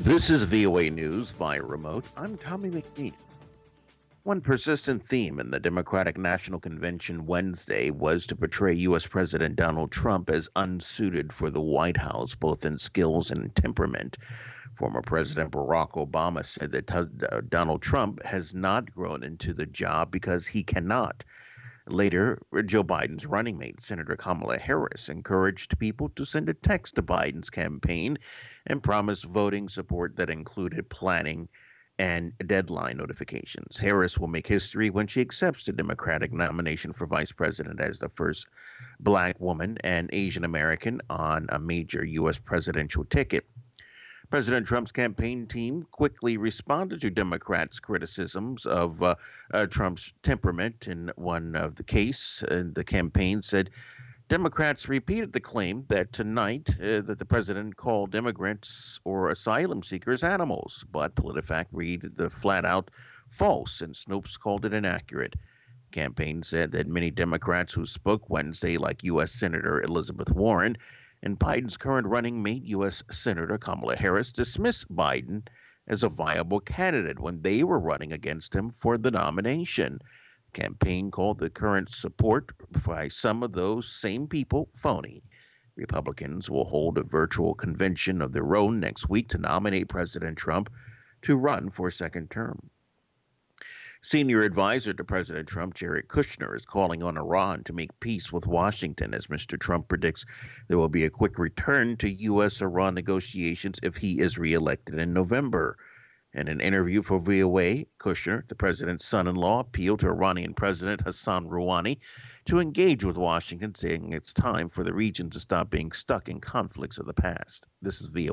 This is VOA News via remote. I'm Tommy McNeil. One persistent theme in the Democratic National Convention Wednesday was to portray U.S. President Donald Trump as unsuited for the White House, both in skills and temperament. Former President Barack Obama said that Donald Trump has not grown into the job because he cannot. Later, Joe Biden's running mate, Senator Kamala Harris, encouraged people to send a text to Biden's campaign and promised voting support that included planning and deadline notifications. Harris will make history when she accepts the Democratic nomination for vice president as the first black woman and Asian American on a major U.S. presidential ticket. President Trump's campaign team quickly responded to Democrats' criticisms of Trump's temperament. In one of the case, the campaign said Democrats repeated the claim that tonight that the president called immigrants or asylum seekers animals, but PolitiFact read the flat out false, and Snopes called it inaccurate. Campaign said that many Democrats who spoke Wednesday, like U.S. Senator Elizabeth Warren and Biden's current running mate, U.S. Senator Kamala Harris, dismissed Biden as a viable candidate when they were running against him for the nomination. Campaign called the current support by some of those same people phony. Republicans will hold a virtual convention of their own next week to nominate President Trump to run for a second term. Senior advisor to President Trump, Jared Kushner, is calling on Iran to make peace with Washington as Mr. Trump predicts there will be a quick return to U.S.-Iran negotiations if he is reelected in November. In an interview for VOA, Kushner, the president's son-in-law, appealed to Iranian President Hassan Rouhani to engage with Washington, saying it's time for the region to stop being stuck in conflicts of the past. This is VOA.